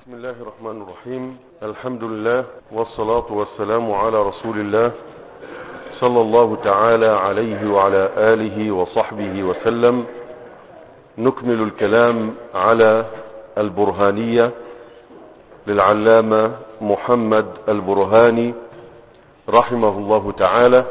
بسم الله الرحمن الرحيم. الحمد لله والصلاة والسلام على رسول الله صلى الله تعالى عليه وعلى آله وصحبه وسلم. نكمل الكلام على البرهانية للعلامة محمد البرهاني رحمه الله تعالى.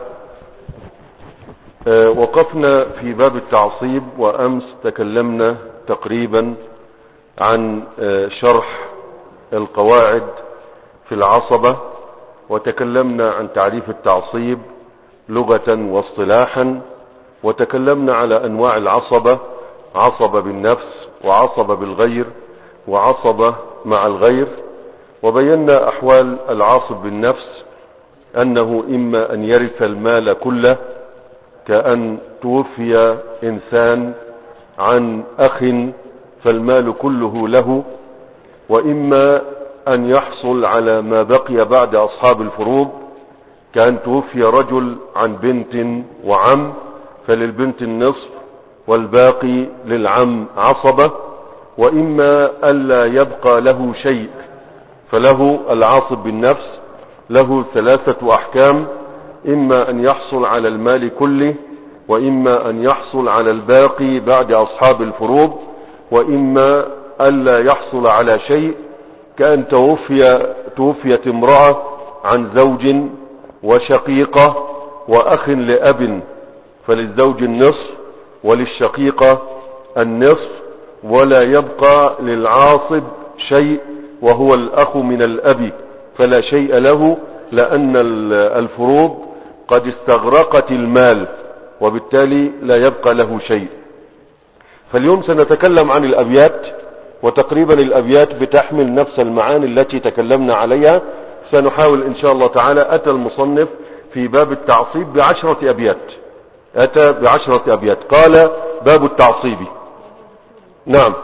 وقفنا في باب التعصيب، وأمس تكلمنا تقريبا عن شرح القواعد في العصبة، وتكلمنا عن تعريف التعصيب لغة واصطلاحا، وتكلمنا على أنواع العصبة: عصبة بالنفس، وعصبة بالغير، وعصبة مع الغير. وبينا أحوال العاصب بالنفس أنه إما أن يرث المال كله، كأن توفي إنسان عن أخ فالمال كله له، وإما أن يحصل على ما بقي بعد أصحاب الفروض، كأن توفي رجل عن بنت وعم فللبنت النصف والباقي للعم عصبة، وإما ألا يبقى له شيء فله العاصب بالنفس له ثلاثة أحكام: إما أن يحصل على المال كله، وإما أن يحصل على الباقي بعد أصحاب الفروض، وإما ألا يحصل على شيء، كأن توفيت امرأة عن زوج وشقيقة وأخ لأب فللزوج النصف وللشقيقة النصف، ولا يبقى للعاصب شيء وهو الأخ من الأب فلا شيء له، لأن الفروض قد استغرقت المال وبالتالي لا يبقى له شيء. فاليوم سنتكلم عن الأبيات، وتقريبا الأبيات بتحمل نفس المعاني التي تكلمنا عليها. سنحاول إن شاء الله تعالى. أتى المصنف في باب التعصيب ب10 أبيات، أتى ب10 أبيات. قال: باب التعصيب. نعم،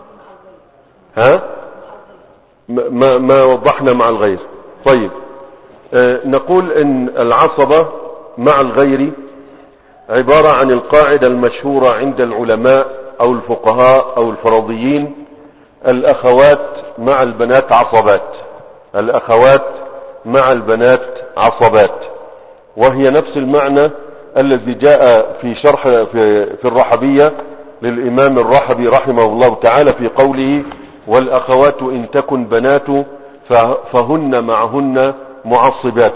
ما وضحنا مع الغير. طيب، نقول إن العصبة مع الغير عبارة عن القاعدة المشهورة عند العلماء أو الفقهاء أو الفرضيين: الأخوات مع البنات عصبات، الأخوات مع البنات عصبات، وهي نفس المعنى الذي جاء في شرح في الرحبية للإمام الرحبي رحمه الله تعالى في قوله: والأخوات إن تكن بنات فهن معهن معصبات.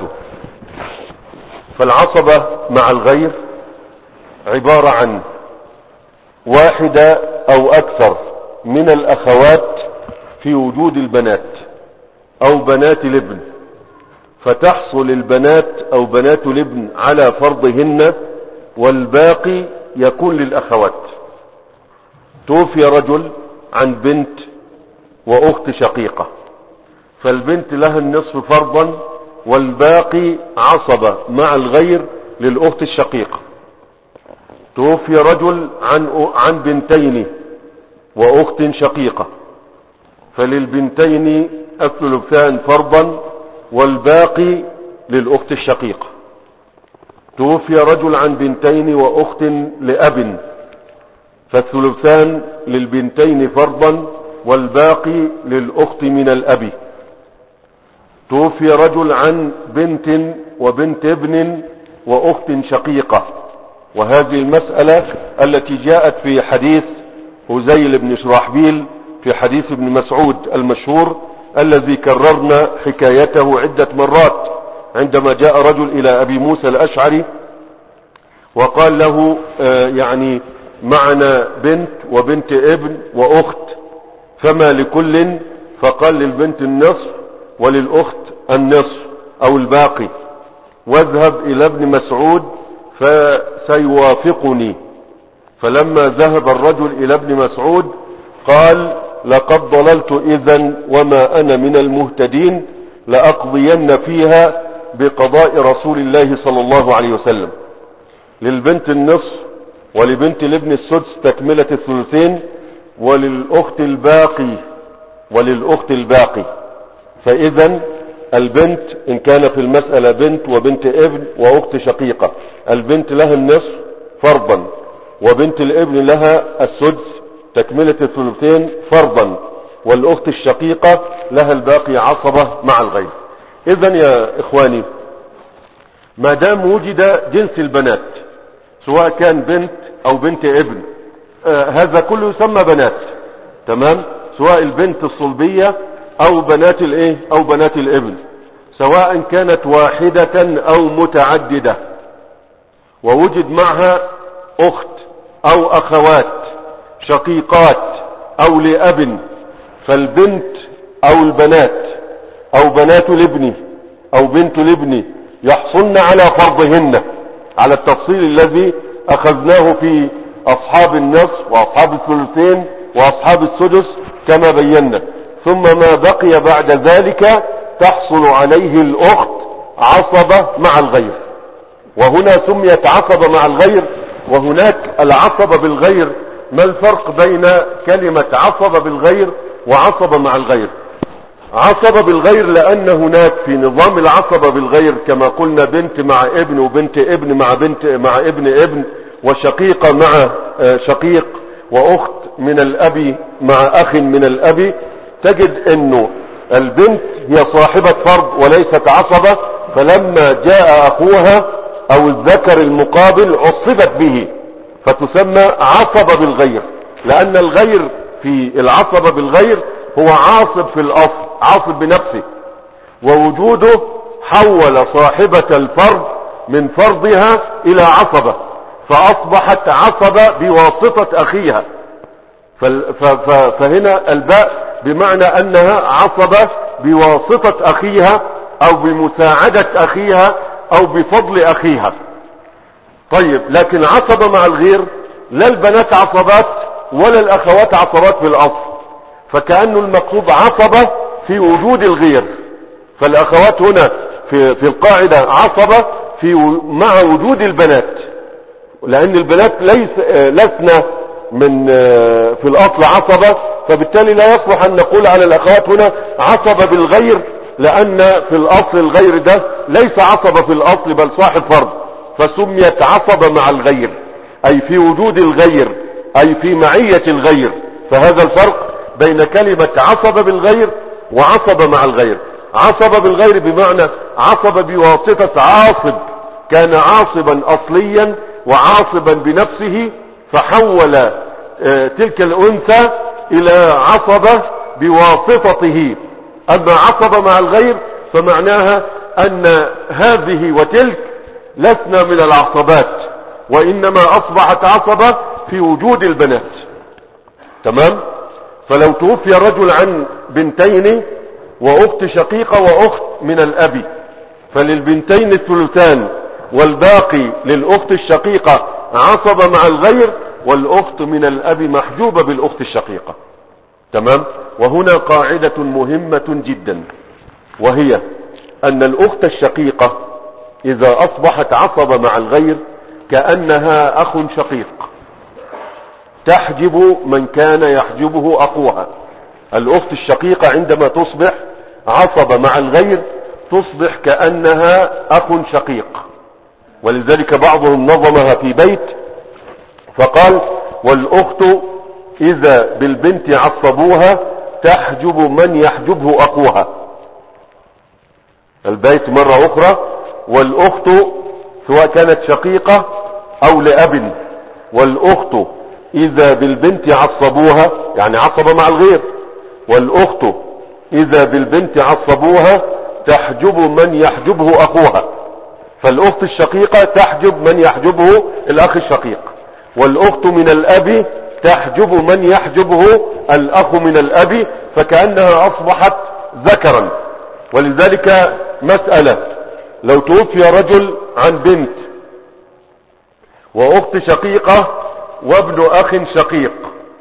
فالعصبة مع الغير عبارة عن واحدة أو أكثر من الأخوات في وجود البنات أو بنات الابن، فتحصل البنات أو بنات الابن على فرضهن، والباقي يكون للأخوات. توفي رجل عن بنت وأخت شقيقة، فالبنت لها النصف فرضا، والباقي عصبة مع الغير للأخت الشقيقة. توفي رجل عن بنتين وأخت شقيقة، فللبنتين الثلثان فرضا، والباقي للأخت الشقيقة. توفي رجل عن بنتين وأخت لأب، فالثلثان للبنتين فرضا، والباقي للأخت من الأب. توفي رجل عن بنت وبنت ابن وأخت شقيقة، وهذه المسألة التي جاءت في حديث هزيل بن شراحبيل في حديث ابن مسعود المشهور الذي كررنا حكايته عدة مرات، عندما جاء رجل إلى أبي موسى الأشعري وقال له: يعني معنا بنت وبنت ابن وأخت، فما لكل؟ فقال: للبنت النصف وللأخت النصف أو الباقي، واذهب إلى ابن مسعود فسيوافقني. فلما ذهب الرجل إلى ابن مسعود قال: لقد ضللت إذن وما أنا من المهتدين، لأقضين فيها بقضاء رسول الله صلى الله عليه وسلم. للبنت النصف ولبنت الابن السدس تكملة الثلثين، وللأخت الباقي. فإذا البنت إن كان في المسألة بنت وبنت ابن وأخت شقيقة، البنت لها النصف فرضا، وبنت الابن لها السدس تكملة الثلثين فرضا، والأخت الشقيقة لها الباقي عصبة مع الغير. إذن يا إخواني، ما دام وجد جنس البنات سواء كان بنت أو بنت ابن، هذا كله يسمى بنات، تمام، سواء البنت الصلبية أو بنات الايه أو بنات الابن، سواء كانت واحدة أو متعددة، ووجد معها أخت أو أخوات شقيقات أو لأب، فالبنت أو البنات أو بنات الابن أو بنت الابن يحصلن على فرضهن على التفصيل الذي أخذناه في أصحاب النصف وأصحاب الثلثين وأصحاب السدس كما بينا. ثم ما بقي بعد ذلك تحصل عليه الأخت عصبة مع الغير، وهنا سميت عصبة مع الغير. وهناك العصبة بالغير، ما الفرق بين كلمة عصبة بالغير وعصبة مع الغير؟ عصبة بالغير لأن هناك في نظام العصبة بالغير كما قلنا بنت مع ابن، وبنت ابن مع بنت مع ابن ابن، وشقيقة مع شقيق، وأخت من الأب مع أخ من الأب. تجد أنه البنت هي صاحبة فرض وليست عصبة، فلما جاء أخوها أو الذكر المقابل عصبت به فتسمى عصبة بالغير، لأن الغير في العصبة بالغير هو عاصب في الأصل، عاصب بنفسه، ووجوده حول صاحبة الفرض من فرضها إلى عصبة، فأصبحت عصبة بواسطة أخيها. فهنا الباء بمعنى أنها عصبة بواسطة أخيها أو بمساعدة أخيها أو بفضل أخيها. طيب، لكن عصبة مع الغير لا البنات عصبات ولا الأخوات عصبات في الأصل، فكأنه المقصود عصبة في وجود الغير. فالأخوات هنا في القاعدة عصبة مع وجود البنات، لأن البنات لسنا من في الأصل عصبة، فبالتالي لا يصلح أن نقول على الأخوات هنا عصبة بالغير، لأن في الأصل الغير ده ليس عصبة في الأصل بل صاحب فرض، فسميت عصبة مع الغير، أي في وجود الغير، أي في معية الغير. فهذا الفرق بين كلمة عصبة بالغير وعصبة مع الغير. عصبة بالغير بمعنى عصبة بواسطة عاصب كان عاصبا أصليا وعاصبا بنفسه، فحول تلك الأنثى إلى عصبة بواسطته. أما عصبة مع الغير فمعناها أن هذه وتلك لسنا من العصبات، وإنما أصبحت عصبة في وجود البنات، تمام. فلو توفي رجل عن بنتين وأخت شقيقة وأخت من الأب، فللبنتين الثلثان، والباقي للأخت الشقيقة عصبة مع الغير، والأخت من الأب محجوبة بالأخت الشقيقة، تمام. وهنا قاعدة مهمة جدا، وهي أن الأخت الشقيقة إذا أصبحت عصبة مع الغير كأنها أخ شقيق تحجب من كان يحجبه أخوها. الأخت الشقيقة عندما تصبح عصبة مع الغير تصبح كأنها أخ شقيق، ولذلك بعضهم نظمها في بيت فقال: والأخت إذا بالبنت عصبوها تحجب من يحجبه أخوها. البيت مرة أخرى: والأخت سواء كانت شقيقة أو لأب، والأخت إذا بالبنت عصبوها، يعني عصبة مع الغير، والأخت إذا بالبنت عصبوها تحجب من يحجبه أخوها. فالأخت الشقيقة تحجب من يحجبه الأخ الشقيق، والأخت من الأب تحجب من يحجبه الأخ من الأب، فكأنها أصبحت ذكرا. ولذلك مسألة: لو توفي رجل عن بنت وأخت شقيقة وابن أخ شقيق،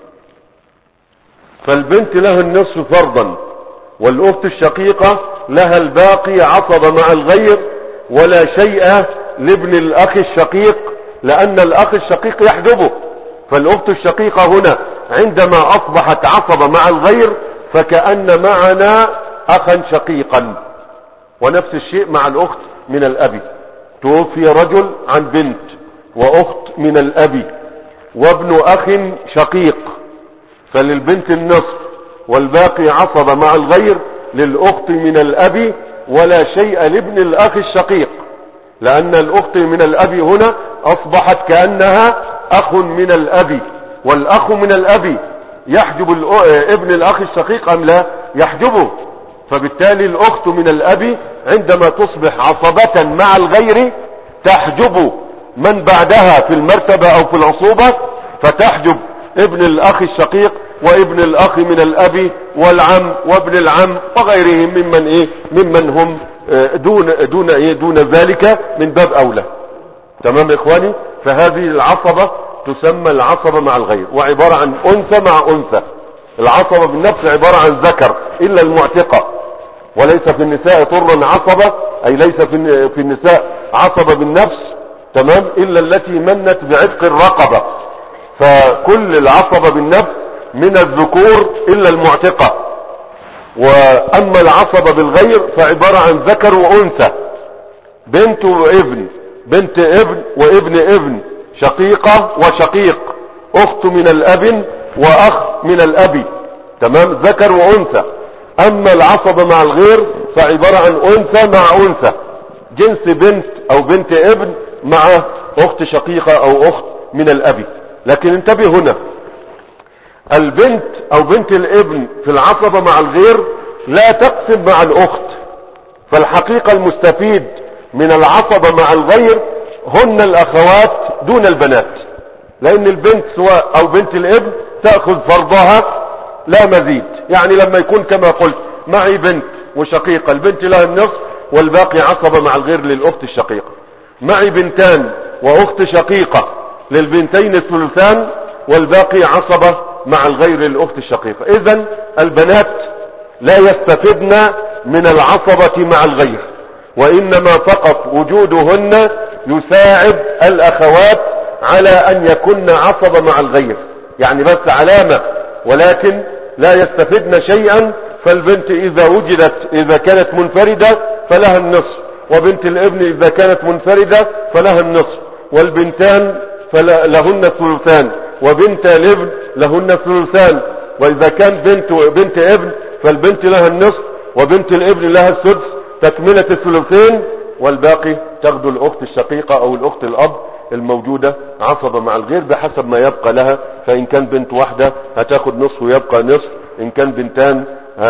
فالبنت لها النصف فرضا، والأخت الشقيقة لها الباقي عصبة مع الغير، ولا شيء لابن الأخ الشقيق لأن الأخ الشقيق يحجبه. فالأخت الشقيقة هنا عندما أصبحت عصبة مع الغير فكأن معنا أخا شقيقا. ونفس الشيء مع الأخت من الأب. توفي رجل عن بنت وأخت من الأب وابن أخ شقيق، فللبنت النصف والباقي عصب مع الغير للأخت من الأب، ولا شيء لابن الأخ الشقيق، لأن الأخت من الأب هنا أصبحت كأنها أخ من الأب، والأخ من الأب يحجب ابن الأخ الشقيق أم لا يحجبه؟ فبالتالي الأخت من الأب عندما تصبح عصبة مع الغير تحجب من بعدها في المرتبة أو في العصوبة، فتحجب ابن الأخ الشقيق وابن الأخ من الأب والعم وابن العم وغيرهم ممن هم دون ذلك من باب أولى. تمام يا إخواني؟ فهذه العصبة تسمى العصبة مع الغير، وعبارة عن أنثى مع أنثى. العصبة بالنفس عبارة عن ذكر إلا المعتقة، وليس في النساء طرا عصبة، أي ليس في النساء عصبة بالنفس، تمام، إلا التي منت بعتق الرقبة. فكل العصبة بالنفس من الذكور إلا المعتقة. وأما العصبة بالغير فعبارة عن ذكر وأنثى، بنت وابن، بنت ابن وابن ابن، شقيقة وشقيق، أخت من الأب وأخ من الأب، تمام، ذكر وأنثى. أما العصبة مع الغير فعبارة عن أنثى مع أنثى، جنس بنت أو بنت ابن مع أخت شقيقة أو أخت من الأب. لكن انتبه هنا، البنت أو بنت الابن في العصبة مع الغير لا تقسم مع الأخت، فالحقيقة المستفيد من العصبة مع الغير هن الأخوات دون البنات، لأن البنت سواء أو بنت الابن تأخذ فرضها لا مزيد. يعني لما يكون كما قلت معي بنت وشقيقة، البنت لها النصف والباقي عصبة مع الغير للأخت الشقيقة. معي بنتان وأخت شقيقة، للبنتين الثلثان والباقي عصبة مع الغير للأخت الشقيقة. إذن البنات لا يستفدن من العصبة مع الغير، وإنما فقط وجودهن يساعد الأخوات على أن يكن عصبة مع الغير، يعني بس علامة، ولكن لا يستفدن شيئا. فالبنت إذا وجدت إذا كانت منفردة فلها النصف، وبنت الابن إذا كانت منفردة فلها النصف، والبنتان لهن الثلثان، وبنت الابن لهن الثلثان. وإذا كان بنت ابن فالبنت لها النصف وبنت الابن لها السدس، تكملة الثلثين، والباقي تاخذ الأخت الشقيقة أو الأخت الأب الموجودة عصبة مع الغير بحسب ما يبقى لها. فإن كان بنت واحدة هتاخد نصف ويبقى نصف، إن كان بنتان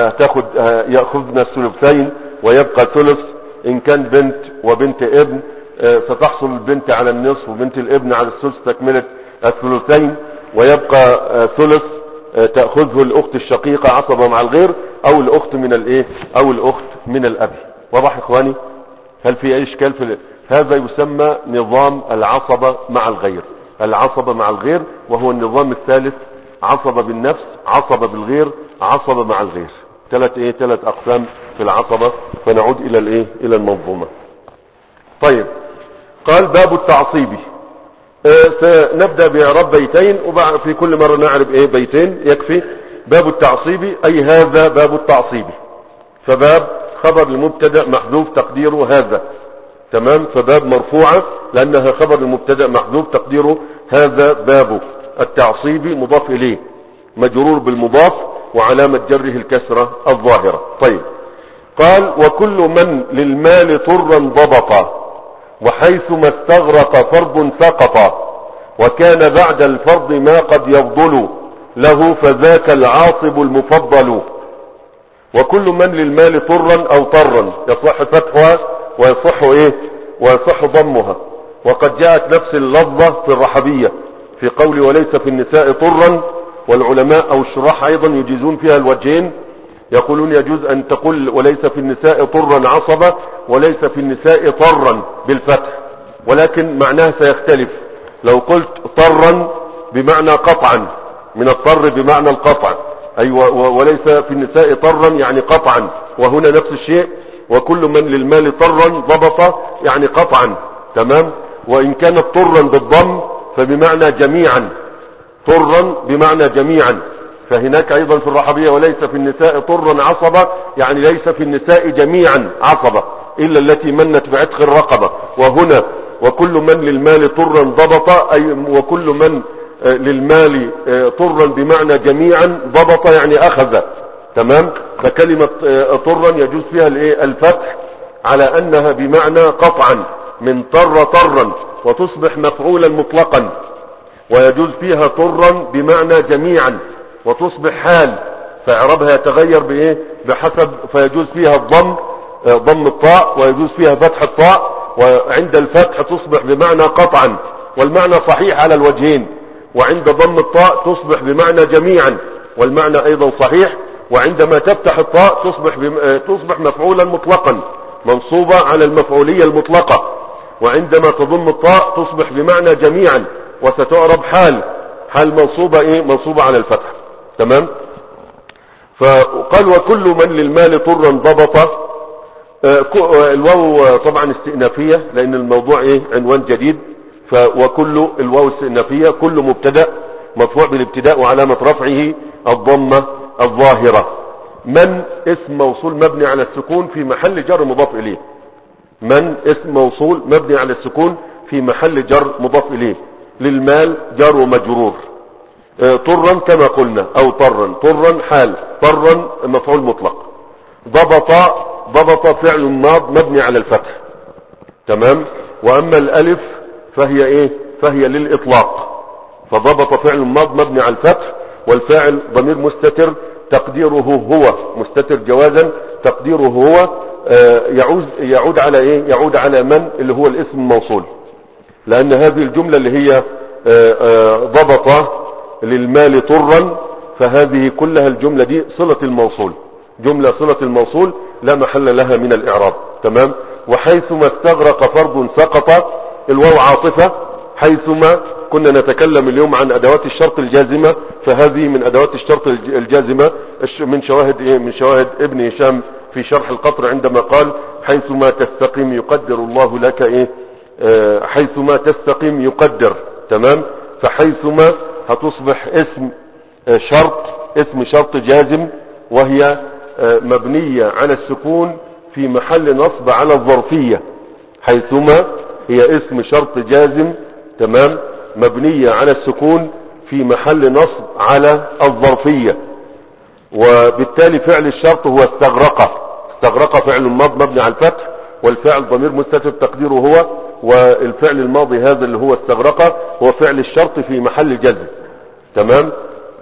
يأخذن الثلثين ويبقى ثلث، إن كان بنت وبنت ابن ستحصل البنت على النصف وبنت الابن على الثلث، تكملة الثلثين، ويبقى ثلث تأخذه الأخت الشقيقة عصبة مع الغير، أو الأخت من أو الأخت من الأب. واضح إخواني؟ هل في أي إشكال في هذا؟ يسمى نظام العصبة مع الغير، العصبة مع الغير، وهو النظام الثالث، عصبة بالنفس، عصبة بالغير، عصبة مع الغير. ثلاث أقسام في العصبة. فنعود إلى المنظومة. طيب، قال باب التعصيب. سنبدأ بإعراب بيتين، وبعد في كل مرة نعرف بيتين يكفي. باب التعصيب أي هذا باب التعصيب. فباب خبر المبتدأ محذوف تقديره هذا، تمام. فباب مرفوعة لأنها خبر المبتدأ محذوف تقديره هذا باب التعصيب، مضاف إليه مجرور بالمضاف وعلامة جره الكسرة الظاهرة. طيب، قال وكل من للمال طرا ضبطا، وحيثما استغرق فرض سقط، وكان بعد الفرض ما قد يفضل له، فذاك العاصب المفضل. وكل من للمال طرا أو طرا، يصح فتحها ويصح ضمها. وقد جاءت نفس اللفظة في الرحبية في قول وليس في النساء طرا، والعلماء أو الشراح أيضا يجيزون فيها الوجهين، يقولون يجوز أن تقول وليس في النساء طرا عصبة، وليس في النساء طرا بالفتح، ولكن معناه سيختلف. لو قلت طرا بمعنى قطعا، من الطر بمعنى القطع، وليس في النساء طرا يعني قطعا، وهنا نفس الشيء. وكل من للمال طرا ضبط يعني قطعا، تمام. وإن كانت طرا بالضم فبمعنى جميعا، طرا بمعنى جميعا. فهناك أيضا في الرحبية وليس في النساء طرا عصبة، يعني ليس في النساء جميعا عصبة إلا التي منت بعتق الرقبة. وهنا وكل من للمال طرا ضبط، أي وكل من للمال طرا بمعنى جميعا، ضبط يعني أخذ، تمام. فكلمة طرا يجوز فيها الفتح على انها بمعنى قطعا من طر طرا وتصبح مفعولا مطلقا، ويجوز فيها طرا بمعنى جميعا وتصبح حال، فاعرابها يتغير بحسب، فيجوز فيها الضم، ضم الطاء، ويجوز فيها فتح الطاء، وعند الفتح تصبح بمعنى قطعا والمعنى صحيح على الوجهين، وعند ضم الطاء تصبح بمعنى جميعا والمعنى ايضا صحيح، وعندما تفتح الطاء تصبح مفعولا مطلقا منصوبة على المفعولية المطلقة، وعندما تضم الطاء تصبح بمعنى جميعا وستعرب حال منصوبة على الفتح. تمام. فقال وكل من للمال طرا ضبط. الواو طبعا استئنافية لان الموضوع عنوان جديد، وكل الواو استئنافية، كل مبتدأ مرفوع بالابتداء وعلامة رفعه الضمة الظاهرة. من اسم موصول مبني على السكون في محل جر مضاف اليه. من اسم موصول مبني على السكون في محل جر مضاف اليه. للمال جر ومجرور. طرا كما قلنا او طرا حال، طرا مفعول مطلق. ضبط فعل ماض مبني على الفتح. تمام. واما الالف فهي للاطلاق، فضبط فعل ماض مبني على الفتح، والفاعل ضمير مستتر تقديره هو، مستتر جوازا تقديره هو، يعود على يعود على من اللي هو الاسم الموصول، لان هذه الجملة اللي هي ضبط للمال طرا، فهذه كلها الجملة دي صلة الموصول، جملة صلة الموصول لا محل لها من الاعراب. تمام. وحيثما استغرق فرض سقط، الواو عاطفة. حيثما كنا نتكلم اليوم عن ادوات الشرط الجازمة، فهذه من ادوات الشرط الجازمة من شواهد ابن هشام في شرح القطر عندما قال حيثما تستقيم يقدر الله لك حيثما تستقيم يقدر. تمام. فحيثما هتصبح اسم شرط جازم، وهي مبنية على السكون في محل نصب على الظرفية. حيثما هي اسم شرط جازم، تمام، مبنية على السكون في محل نصب على الظرفية، وبالتالي فعل الشرط هو استغرق فعل ماض مبني على الفتح، والفعل ضمير مستتر تقديره هو، والفعل الماضي هذا اللي هو استغرق هو فعل الشرط في محل جزم. تمام.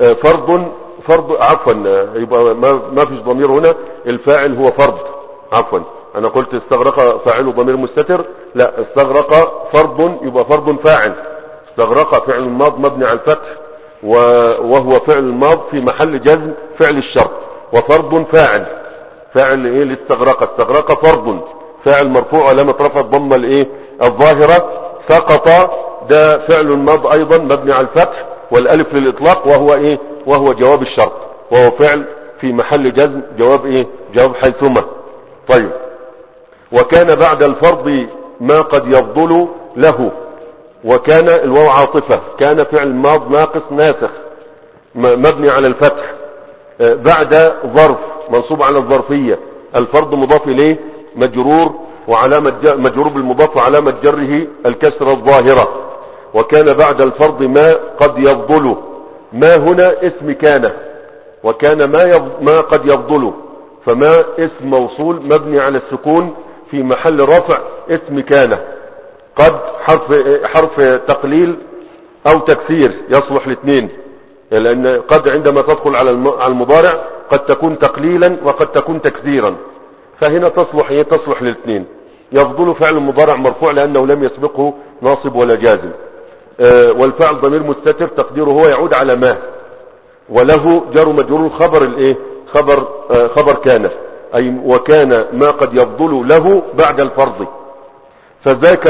فرض عفوا، يبقى ما فيش ضمير هنا، الفاعل هو فرض. عفوا انا قلت استغرق فاعله ضمير مستتر، لا، استغرق فرض يبقى فرض فاعل. استغرق فعل الماض مبني على الفتح، وهو فعل الماض في محل جزم فعل الشرط، وفرض فاعل استغرق فرض فاعل مرفوع علامة رفع الضمة الظاهرة. سقط ده فعل ماض ايضا مبني على الفتح والالف للاطلاق، وهو جواب الشرط، وهو فعل في محل جزم جواب حيثما. طيب. وكان بعد الفرض ما قد يفضل له. وكان الواو عاطفة، كان فعل ماض ناقص ناسخ مبني على الفتح، بعد ظرف منصوب على الظرفية، الفرض مضاف اليه مجرور، وعلامة مجرور بالمضاف وعلامة جره الكسرة الظاهرة. وكان بعد الفرض ما قد يفضل، ما هنا اسم كان، وكان ما قد يفضل، فما اسم موصول مبني على السكون في محل رفع اسم كان. قد حرف تقليل او تكسير، يصلح الاثنين، لان قد عندما تدخل على المضارع قد تكون تقليلا وقد تكون تكسيرا، فهنا تصلح للاثنين. يفضل فعل مضارع مرفوع لانه لم يسبقه ناصب ولا جازم، والفعل ضمير مستتر تقديره هو يعود على ما، وله جار مجرور خبر كان، اي وكان ما قد يفضل له بعد الفرض. فذاك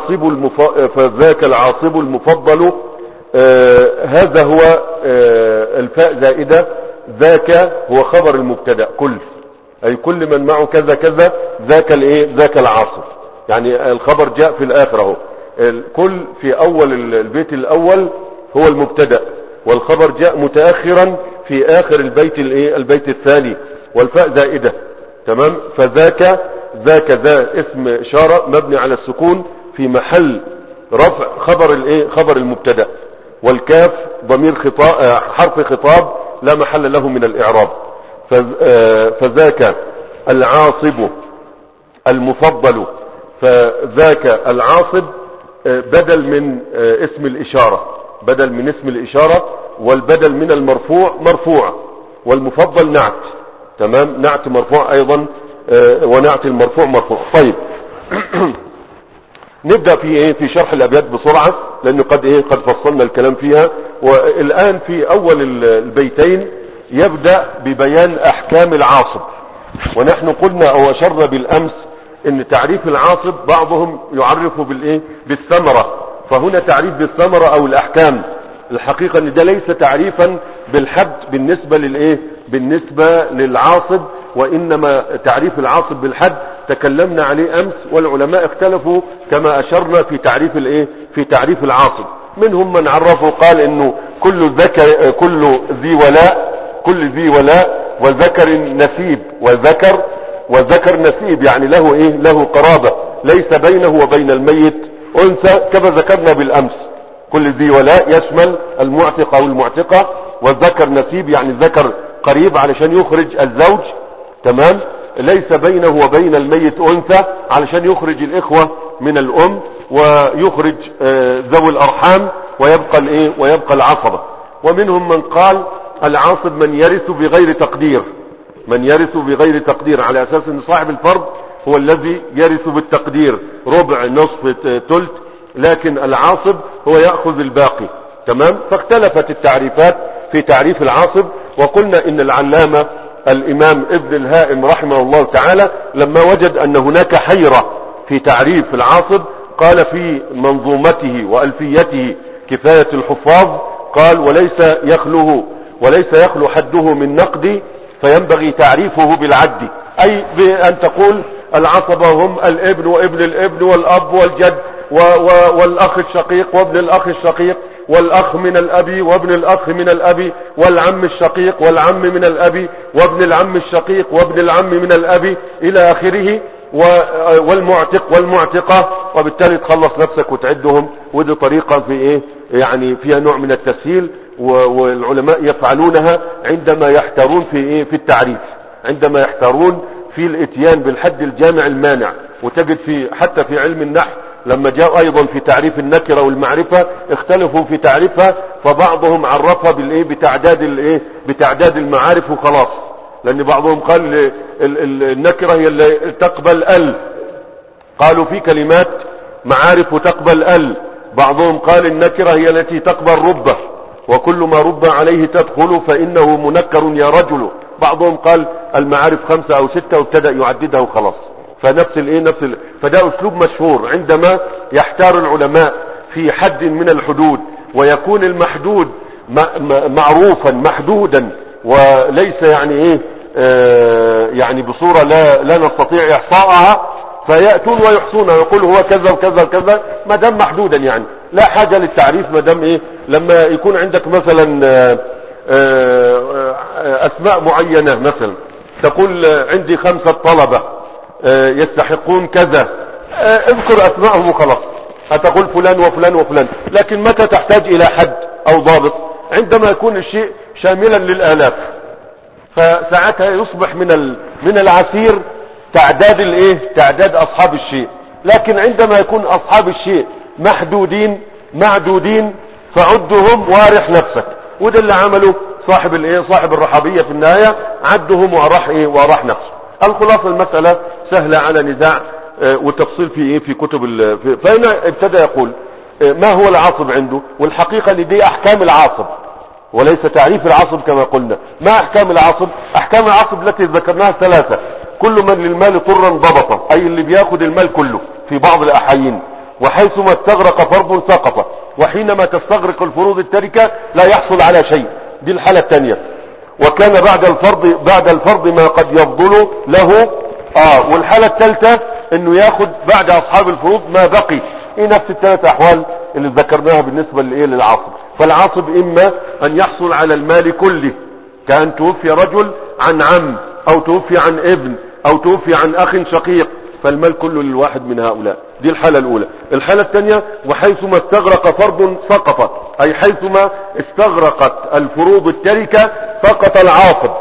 العاصب المفضل، هذا هو الفاء زائدة، ذاك هو خبر المبتدا، اي كل من معه كذا كذا، ذاك العاصب، يعني الخبر جاء في الاخر اهو، الكل في اول البيت الاول هو المبتدا، والخبر جاء متاخرا في اخر البيت الثاني، والفاء زائدة. تمام. فذاك ذا اسم اشارة مبني على السكون في محل رفع خبر المبتدا، والكاف ضمير حرف خطاب لا محل له من الاعراب. فذاك العاصب المفضل، فذاك العاصب بدل من اسم الإشارة، بدل من اسم الإشارة، والبدل من المرفوع مرفوع، والمفضل نعت. تمام، نعت مرفوع أيضا، ونعت المرفوع مرفوع. طيب نبدأ في شرح الأبيات بسرعة، لأنه قد فصلنا الكلام فيها. والآن في أول البيتين يبدأ ببيان أحكام العاصب. ونحن قلنا أو أشرنا بالأمس ان تعريف العاصب بعضهم يعرفه بالثمرة، فهنا تعريف بالثمرة او الاحكام. الحقيقة ان ده ليس تعريفا بالحد بالنسبة للعاصب، وانما تعريف العاصب بالحد تكلمنا عليه امس، والعلماء اختلفوا كما اشرنا في تعريف العاصب. منهم من عرفه قال انه كل ذي ولاء وذكر نسيب، وذكر نسيب يعني له قرابة ليس بينه وبين الميت أنثى، كما ذكرنا بالأمس. كل ذي ولاء يشمل المعتق أو المعتقة، والذكر نسيب يعني ذكر قريب علشان يخرج الزوج. تمام، ليس بينه وبين الميت أنثى علشان يخرج الإخوة من الأم، ويخرج ذوي الأرحام، ويبقى العصبة. ومنهم من قال العاصب من يرث بغير تقدير، على اساس ان صاحب الفرض هو الذي يرث بالتقدير، ربع نصف ثلث، لكن العاصب هو يأخذ الباقي. تمام، فاختلفت التعريفات في تعريف العاصب. وقلنا ان العلامة الامام ابن الهائم رحمه الله تعالى لما وجد ان هناك حيرة في تعريف العاصب قال في منظومته والفيته كفاية الحفاظ، قال وليس يخلو حده من نقد، فينبغي تعريفه بالعد. أي بأن تقول العصبة هم الابن وابن الابن والأب والجد والأخ الشقيق وابن الأخ الشقيق والأخ من الأب وابن الأخ من الأب والعم الشقيق والعم من الأب وابن العم الشقيق وابن العم من الأب إلى آخره، والمعتق والمعتقة، وبالتالي تخلص نفسك وتعدهم. ودي طريقة يعني فيها نوع من التسهيل، والعلماء يفعلونها عندما يحتارون في التعريف، عندما يحتارون في الاتيان بالحد الجامع المانع. وتجد حتى في علم النحو لما جاء ايضا في تعريف النكرة والمعرفة اختلفوا في تعريفها، فبعضهم عرفها بتعداد المعارف وخلاص، لان بعضهم قال النكرة هي اللي تقبل قالوا في كلمات معارف وتقبل بعضهم قال النكرة هي التي تقبل ربة، وكل ما رب عليه تدخل فإنه منكر يا رجل. بعضهم قال المعارف 5 أو 6 وابتدأ يعددها وخلاص. فده أسلوب مشهور عندما يحتار العلماء في حد من الحدود، ويكون المحدود معروفا محدودا، وليس يعني بصورة لا نستطيع إحصاءها، فيأتون ويحصون ويقول هو كذا وكذا وكذا، ما دام محدودا يعني لا حاجة للتعريف. ما دام لما يكون عندك مثلا أسماء معينة، مثلا تقول عندي 5 طلبة يستحقون كذا، اذكر أسماءهم وخلاص، هتقول فلان وفلان وفلان. لكن متى تحتاج إلى حد أو ضابط؟ عندما يكون الشيء شاملا للآلاف، فساعتها يصبح من العسير تعداد أصحاب الشيء. لكن عندما يكون أصحاب الشيء معدودين فعدهم وارح نفسك. وده اللي عمله صاحب الرحابية في النهاية، عدهم وراح نفسه. الخلاصة المسألة سهلة على نزاع والتفصيل في كتب فهنا ابتدى يقول ما هو العاصب عنده، والحقيقة ان دي احكام العاصب وليس تعريف العاصب كما قلنا. ما احكام العاصب؟ احكام العاصب التي ذكرناها 3: كل من للمال طرا ضبطا، اي اللي بياخد المال كله في بعض الاحايين، وحيثما استغرق فرض سقط، وحينما تستغرق الفروض التركة لا يحصل على شيء، دي الحالة الثانية. وكان بعد الفرض ما قد يفضل له، والحالة الثالثة انه ياخد بعد اصحاب الفروض ما بقي. نفس ال3 احوال اللي ذكرناها بالنسبة للعاصب. فالعاصب اما ان يحصل على المال كله، كان توفي رجل عن عم، او توفي عن ابن، او توفي عن اخ شقيق، فالمال كله للواحد من هؤلاء. دي الحالة الاولى. الحالة الثانية وحيثما استغرق فرض سقط، اي حيثما استغرقت الفروض التركة سقط العاصب.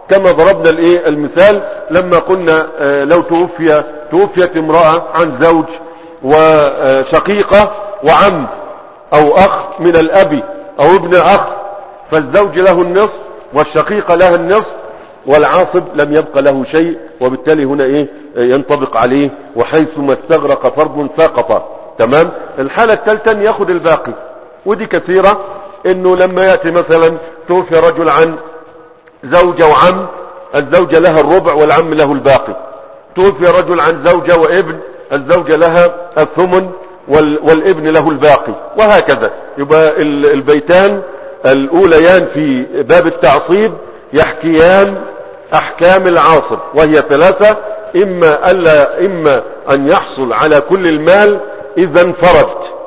كما ضربنا المثال لما قلنا لو توفيت امرأة عن زوج وشقيقة وعم او اخ من الاب او ابن اخ، فالزوج له النصف والشقيقة لها النصف والعاصب لم يبقى له شيء، وبالتالي هنا ينطبق عليه وحيث ما استغرق فرض سقط. تمام. الحالة الثالثة ان ياخد الباقي، ودي كثيرة، انه لما يأتي مثلا توفي رجل عن زوجة وعم، الزوجة لها الربع والعم له الباقي. توفي رجل عن زوجة وابن، الزوجة لها الثمن والابن له الباقي، وهكذا. يبقى البيتان الاوليان في باب التعصيب يحكيان احكام العاصب، وهي ثلاثة: اما ان يحصل على كل المال اذا انفرد.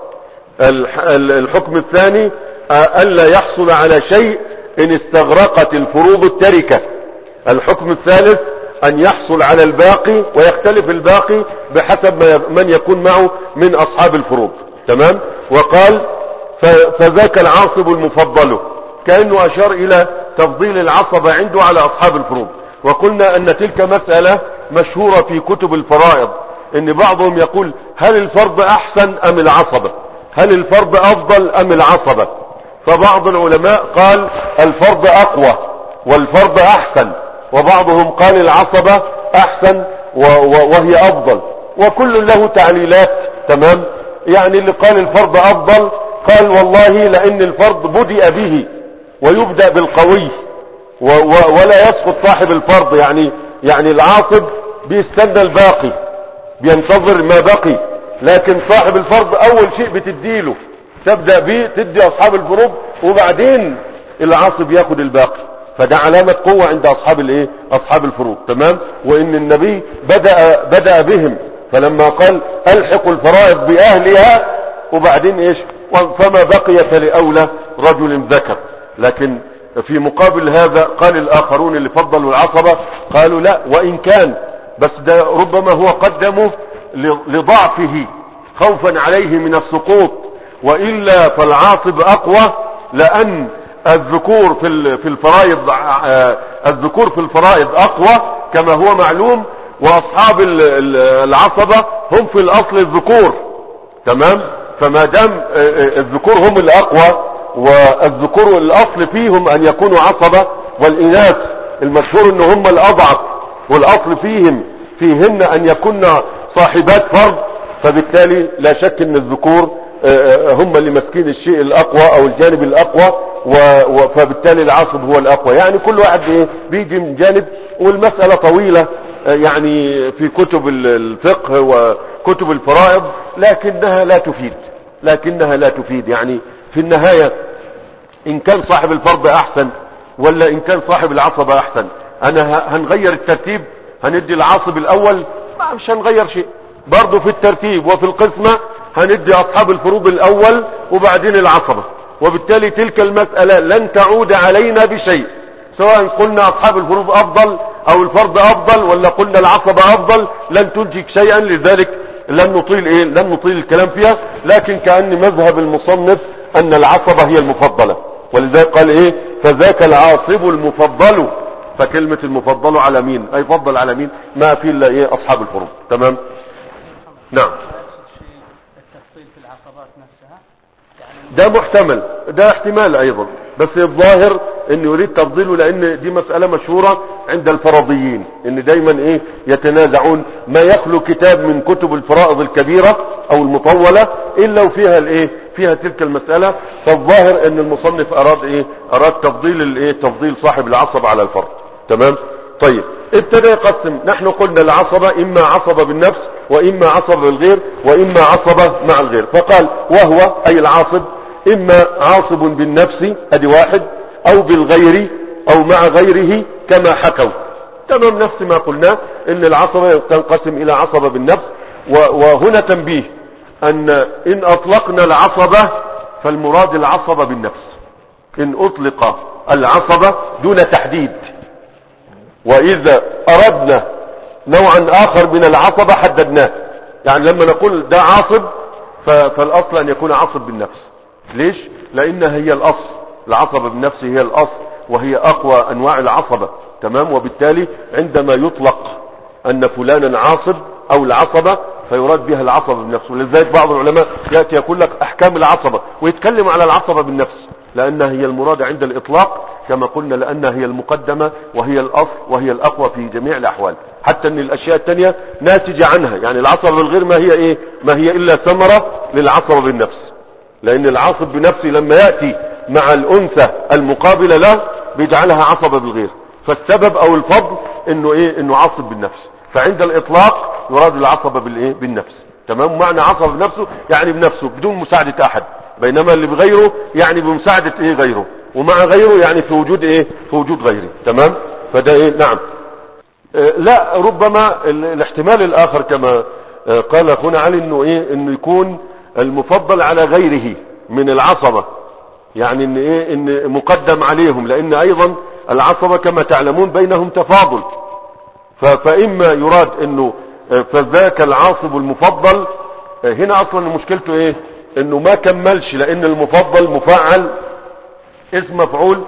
الحكم الثاني الا يحصل على شيء ان استغرقت الفروض التركة. الحكم الثالث ان يحصل على الباقي، ويختلف الباقي بحسب من يكون معه من اصحاب الفروض. تمام. وقال فذاك العاصب المفضل، كأنه اشار الى تفضيل العصبة عنده على اصحاب الفروض. وقلنا ان تلك مسألة مشهورة في كتب الفرائض، ان بعضهم يقول هل الفرض احسن ام العصبة، هل الفرض افضل ام العصبة؟ فبعض العلماء قال الفرض اقوى والفرض احسن، وبعضهم قال العصبة احسن وهي افضل، وكل له تعليلات. تمام. يعني اللي قال الفرض افضل قال والله لان الفرض بدأ به ويبدأ بالقوي ولا يسقط صاحب الفرض، يعني العاصب بيستنى الباقي، بينتظر ما بقي، لكن صاحب الفرض اول شيء بتديله، تبدأ به تدي اصحاب الفروض وبعدين العاصب ياخد الباقي. فده علامة قوة عند اصحاب الفروض. تمام. وان النبي بدأ بهم، فلما قال الحقوا الفرائض باهلها، وبعدين فما بقي فلأولى رجل ذكر. لكن في مقابل هذا قال الاخرون اللي فضلوا العصبة قالوا لا، وان كان بس ده ربما هو قدمه لضعفه خوفا عليه من السقوط، وإلا فالعاصب أقوى، لأن الذكور في الفرائض أقوى كما هو معلوم، وأصحاب العصبة هم في الأصل الذكور. تمام. فما دام الذكور هم الأقوى، والذكور الأصل فيهم أن يكونوا عصبة، والإناث المشهور أن هم الأضعف والأصل فيهن أن يكون صاحبات فرض، فبالتالي لا شك أن الذكور هم اللي ماسكين الشيء الأقوى أو الجانب الأقوى، فبالتالي العاصب هو الأقوى. يعني كل واحد بيجي من جانب، والمسألة طويلة يعني في كتب الفقه وكتب الفرائض، لكنها لا تفيد. يعني في النهاية إن كان صاحب الفرض أحسن ولا إن كان صاحب العصبة أحسن، هنغير الترتيب، هندي العاصب الأول، مش هنغير شيء برضو في الترتيب وفي القسمة، هندي أصحاب الفروض الأول وبعدين العصبة، وبالتالي تلك المسألة لن تعود علينا بشيء، سواء قلنا أصحاب الفروض أفضل أو الفرض أفضل، ولا قلنا العصبة أفضل، لن تنتج شيئا. لذلك لن نطيل الكلام فيها، لكن كأن مذهب المصنف أن العصبة هي المفضلة، ولذلك قال فذاك العاصب المفضل. فكلمة المفضل على مين؟ أي فضل على مين؟ ما في إلا أصحاب الفروض. تمام. نعم. ده محتمل، ده احتمال ايضا، بس الظاهر انه يريد تفضيله، لان دي مسألة مشهورة عند الفرضيين، ان دايما يتنازعون ما يخلو كتاب من كتب الفرائض الكبيرة او المطولة الا وفيها فيها تلك المسألة. فالظاهر ان المصنف اراد تفضيل صاحب العصب على الفرض. تمام. طيب، ابتدى يقسم. نحن قلنا العصبة اما عصبة بالنفس، واما عصبة بالغير، واما عصبة مع الغير. فقال وهو اي العاصب اما عاصب بالنفس، ادي واحد، او بالغير او مع غيره كما حكوا. تمام. نفس ما قلنا ان العصبة تنقسم الى عصبة بالنفس. وهنا تنبيه ان اطلقنا العصبة فالمراد العصبة بالنفس، ان اطلق العصبة دون تحديد. واذا اردنا نوعا اخر من العصبة حددناه، يعني لما نقول ده عاصب فالاصل ان يكون عاصب بالنفس. ليش؟ لانها هي الاصل، العصبة بالنفس هي الاصل، وهي اقوى انواع العصبة. تمام. وبالتالي عندما يطلق ان فلانا عاصب او العصبة فيراد بها العصبة بالنفس. ولذلك بعض العلماء يأتي يقول لك احكام العصبة ويتكلم على العصبة بالنفس، لانها هي المراد عند الاطلاق كما قلنا، لانها هي المقدمة وهي الاصل وهي الاقوى في جميع الاحوال، حتى ان الاشياء التانية ناتجة عنها. يعني العصبة بالغير ما هي ايه؟ ما هي الا ثمرة للعصبة بالنفس، لان العاصب بنفسه لما يأتي مع الانثى المقابلة له بيجعلها عصبة بالغير، فالسبب او الفضل انه ايه؟ انه عاصب بالنفس. فعند الاطلاق يراد العصبة بالايه؟ بالنفس. تمام. معنى عصبة بنفسه يعني بنفسه بدون مساعدة احد، بينما اللي بغيره يعني بمساعدة ايه؟ غيره، ومع غيره يعني في وجود ايه؟ في وجود غيره. تمام. فده ايه؟ نعم. لا، ربما الاحتمال الاخر كما قال اخونا علي انه ايه؟ انه يكون المفضل على غيره من العصبة، يعني ان ايه؟ ان مقدم عليهم، لان ايضا العصبة كما تعلمون بينهم تفاضل. فاما يراد انه فذاك العاصب المفضل، هنا اصلا مشكلته ايه؟ انه ما كملش، لان المفضل مفعل اسم مفعول،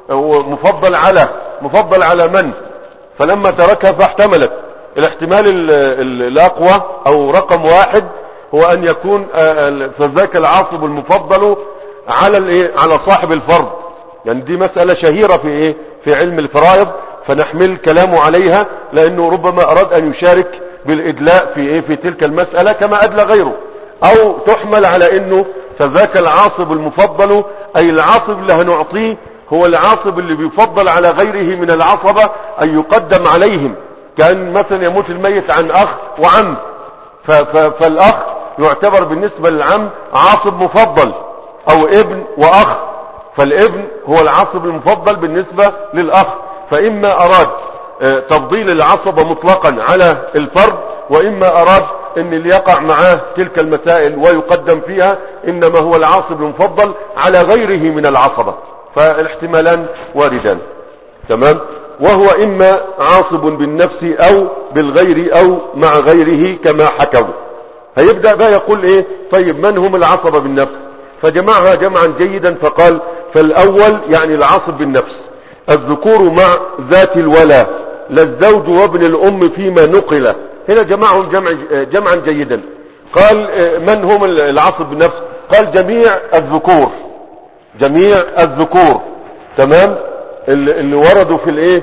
مفضل على من؟ فلما تركها فاحتملت الاحتمال الاقوى او رقم واحد هو ان يكون فذاك العاصب المفضل على الايه؟ على صاحب الفرض. يعني دي مسألة شهيرة في ايه؟ في علم الفرائض، فنحمل كلامه عليها، لانه ربما اراد ان يشارك بالادلاء في ايه؟ في تلك المسألة كما ادلى غيره. او تحمل على انه فذاك العاصب المفضل اي العاصب اللي هنعطيه هو العاصب اللي بيفضل على غيره من العصبة ان يقدم عليهم، كان مثلا يموت الميت عن اخ وعم، فالاخ يعتبر بالنسبة للعم عاصب مفضل، او ابن واخ، فالابن هو العاصب المفضل بالنسبة للاخ. فاما اراد تفضيل العصبة مطلقا على الفرد، واما اراد ان اللي يقع معاه تلك المسائل ويقدم فيها انما هو العاصب المفضل على غيره من العصبة. فالاحتمالان واردان. تمام. وهو اما عاصب بالنفس او بالغير او مع غيره كما حكوا. هيبدأ بقى يقول ايه؟ طيب من هم العصبة بالنفس؟ فجمعها جمعا جيدا، فقال فالاول يعني العاصب بالنفس الذكور مع ذات الولا لا الزوج وابن الام فيما نقل. هنا جمعهم جمعا جيدا. قال من هم العاصب بالنفس؟ قال جميع الذكور، جميع الذكور. تمام. اللي وردوا في الايه؟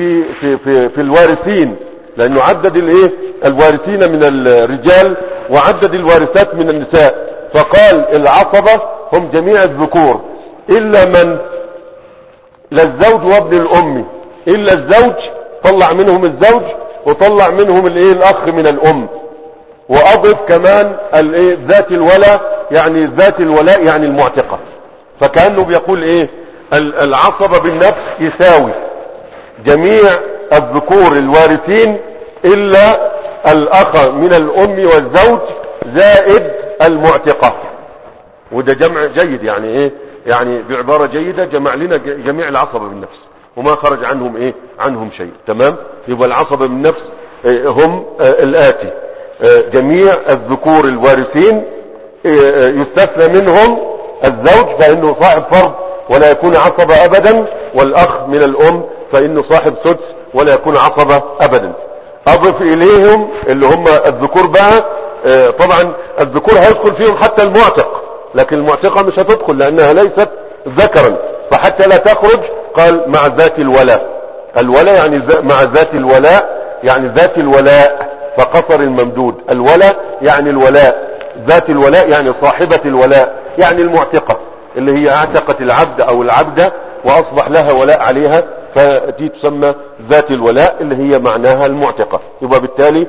في الوارثين، لانه عدد الايه؟ الوارثين من الرجال وعدد الوارثات من النساء، فقال العصبة هم جميع الذكور الا من؟ لا الزوج وابن الام، الا الزوج، طلع منهم الزوج وطلع منهم الايه؟ الاخ من الام. واضف كمان الايه؟ ذات الولاء، يعني ذات الولاء يعني المعتقة. فكأنه بيقول ايه؟ العصبة بالنفس يساوي جميع الذكور الوارثين الا الاخ من الام والزوج زائد المعتقة. وده جمع جيد، يعني ايه؟ يعني بعبارة جيدة جمع لنا جميع العصبة بالنفس وما خرج عنهم ايه؟ عنهم شيء. تمام. يبقى العصبة بالنفس هم الآتي: جميع الذكور الوارثين، يستثنى منهم الزوج فإنه صاحب فرض ولا يكون عصبة أبدا، والأخ من الأم فإنه صاحب سدس ولا يكون عصبة أبدا. أضف إليهم اللي هم الذكور بقى، طبعا الذكور هيدخل فيهم حتى المعتق، لكن المعتقة مش هتدخل لأنها ليست ذكرا، فحتى لا تخرج قال مع ذات الولاء. الولاء يعني مع ذات الولاء يعني ذات الولاء، فقصر الممدود. الولاء يعني الولاء، ذات الولاء يعني صاحبة الولاء، يعني المعتقة اللي هي اعتقت العبد او العبدة واصبح لها ولاء عليها، فدي تسمى ذات الولاء اللي هي معناها المعتقة. يبقى بالتالي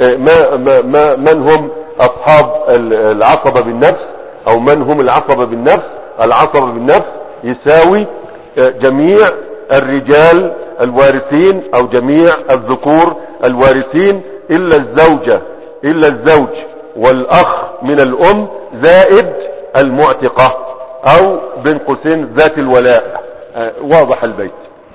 من هم اصحاب العصبة بالنفس او من هم العصبة بالنفس؟ العصبة بالنفس يساوي جميع الرجال الوارثين او جميع الذكور الوارثين الا الزوجة، الا الزوج والاخ من الام زائد المعتقة او بين قوسين ذات الولاء. واضح البيت.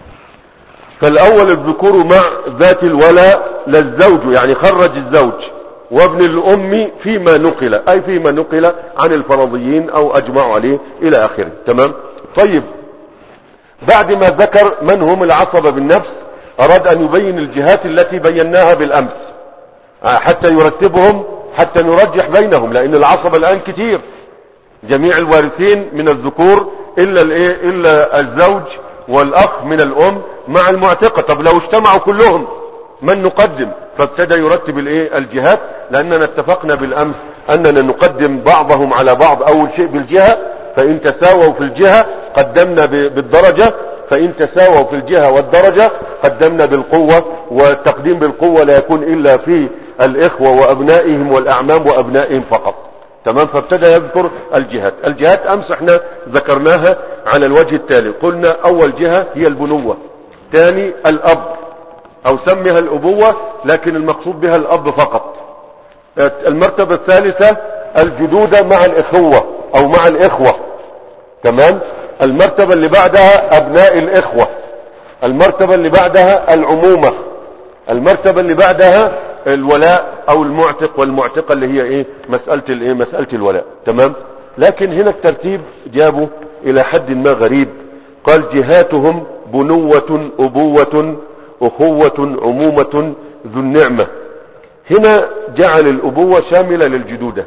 فالاول الذكور مع ذات الولاء لا الزوج، يعني خرج الزوج، وابن الام فيما نقل، اي فيما نقل عن الفرضيين او اجمعوا عليه الى اخره. تمام. طيب بعد ما ذكر من هم العصبة بالنفس اراد ان يبين الجهات التي بيناها بالامس حتى يرتبهم، حتى نرجح بينهم، لان العصبة الان كتير، جميع الوارثين من الذكور الا الزوج والاخ من الام مع المعتقة. طب لو اجتمعوا كلهم من نقدم؟ فابتدى يرتب الجهات، لاننا اتفقنا بالامس اننا نقدم بعضهم على بعض اول شيء بالجهة، فان تساووا في الجهة قدمنا بالدرجة، فان تساووا في الجهة والدرجة قدمنا بالقوة، والتقديم بالقوة لا يكون الا في الاخوة وابنائهم والاعمام وابنائهم فقط. تمام. فابتدى يذكر الجهات امس احنا ذكرناها على الوجه التالي، قلنا اول جهة هي البنوة، ثاني الاب او سميها الابوة لكن المقصود بها الاب فقط. المرتبة الثالثة الجدودة مع الاخوة او مع الاخوة. تمام. المرتبة اللي بعدها ابناء الاخوة. المرتبة اللي بعدها العمومة. المرتبة اللي بعدها الولاء او المعتق والمعتقة اللي هي مسألة الولاء. تمام. لكن هنا الترتيب جابه الى حد ما غريب، قال جهاتهم بنوة ابوة اخوة عمومة ذو النعمة. هنا جعل الابوة شاملة للجدودة،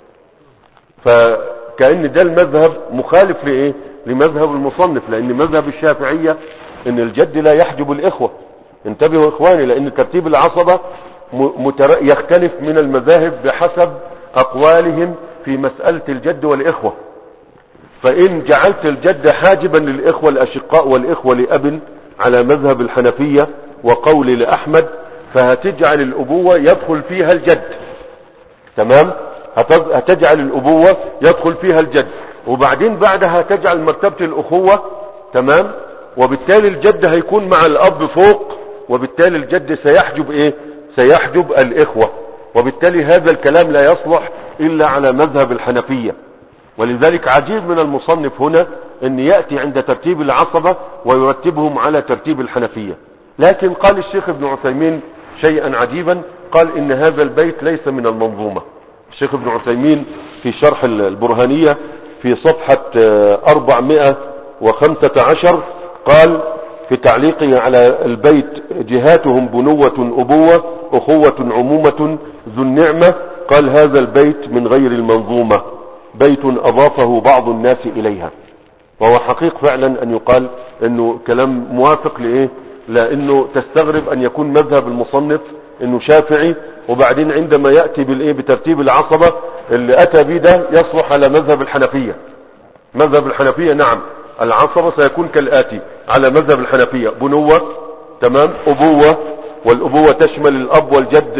فكأن ده المذهب مخالف لمذهب المصنف، لان مذهب الشافعية ان الجد لا يحجب الاخوة. انتبهوا اخواني، لان ترتيب العصبة يختلف من المذاهب بحسب اقوالهم في مسألة الجد والاخوة. فان جعلت الجد حاجبا للاخوة الاشقاء والاخوة لاب على مذهب الحنفية وقول لأحمد، فهتجعل الأبوة يدخل فيها الجد. تمام. هتجعل الأبوة يدخل فيها الجد، وبعدين بعدها تجعل مرتبة الأخوة. تمام. وبالتالي الجد هيكون مع الأب فوق، وبالتالي الجد سيحجب الإخوة، وبالتالي هذا الكلام لا يصلح إلا على مذهب الحنفية. ولذلك عجيب من المصنف هنا ان يأتي عند ترتيب العصبة ويرتبهم على ترتيب الحنفية. لكن قال الشيخ ابن عثيمين شيئا عجيبا، قال ان هذا البيت ليس من المنظومة. الشيخ ابن عثيمين في شرح البرهانية في صفحة 415 قال في تعليقه على البيت جهاتهم بنوة أبوة أخوة عمومة ذو النعمة، قال هذا البيت من غير المنظومة، بيت أضافه بعض الناس إليها. وهو حقيق فعلا أن يقال أنه كلام موافق لأنه تستغرب أن يكون مذهب المصنف أنه شافعي، وبعدين عندما يأتي بترتيب العصبة اللي أتى به ده يصلح على مذهب الحنفية. مذهب الحنفية نعم العصبة سيكون كالآتي على مذهب الحنفية: بنوة، تمام، أبوة، والأبوة تشمل الأب والجد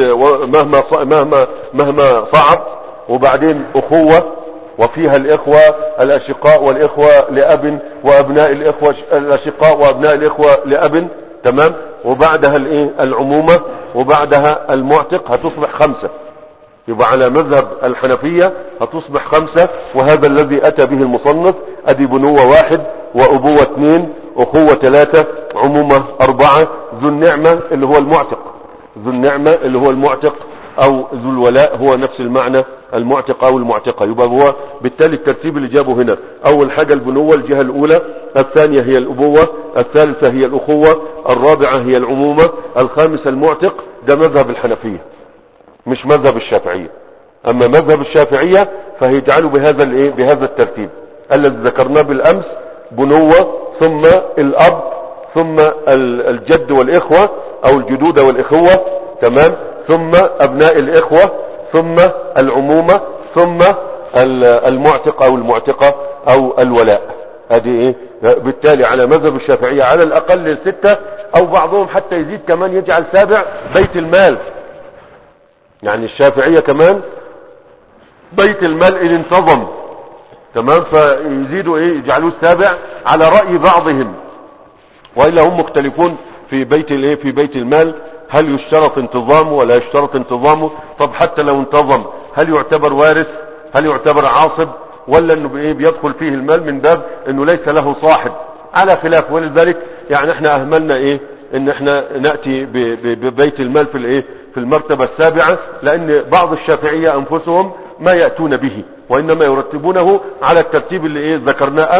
مهما صعب، وبعدين أخوة وفيها الإخوة الأشقاء والإخوة لأب وأبناء الإخوة الأشقاء وأبناء الإخوة لأب. تمام. وبعدها العمومة، وبعدها المعتق، هتصبح 5. يبقى على مذهب الحنفية هتصبح 5، وهذا الذي أتى به المصنف. أدي بنوة 1 وأبوة 2 أخوة 3 عمومة 4 ذو النعمة اللي هو المعتق. ذو النعمة اللي هو المعتق أو ذو الولاء هو نفس المعنى، المعتق أو المعتقة. يبقى هو بالتالي الترتيب اللي جابه هنا أول حاجة البنوة الجهة الأولى، الثانية هي الأبوة، الثالثة هي الأخوة، الرابعة هي العمومة، الخامسة المعتق. ده مذهب الحنفية مش مذهب الشافعية. أما مذهب الشافعية فهيجعلوا بهذا الترتيب الذي ذكرناه بالأمس: بنوة ثم الأب ثم الجد والإخوة أو الجدود والإخوة، تمام، ثم أبناء الإخوة، ثم العمومة، ثم المعتق أو المعتقة أو الولاء. هذه بالتالي على مذهب الشافعية على الأقل 6، أو بعضهم حتى يزيد كمان يجعل 7 بيت المال. يعني الشافعية كمان بيت المال إن انتظم، تمام، فيزيدوا يجعلوه 7 على رأي بعضهم، وإلا هم مختلفون في بيت المال، هل يشترط انتظامه ولا يشترط انتظامه؟ طب حتى لو انتظم هل يعتبر وارث؟ هل يعتبر عاصب؟ ولا انه بيدخل فيه المال من باب انه ليس له صاحب؟ على خلاف. ولذلك يعني احنا اهملنا ان احنا نأتي ببيت المال في المرتبة 7، لان بعض الشافعية انفسهم ما يأتون به، وانما يرتبونه على الترتيب اللي ذكرناه امس،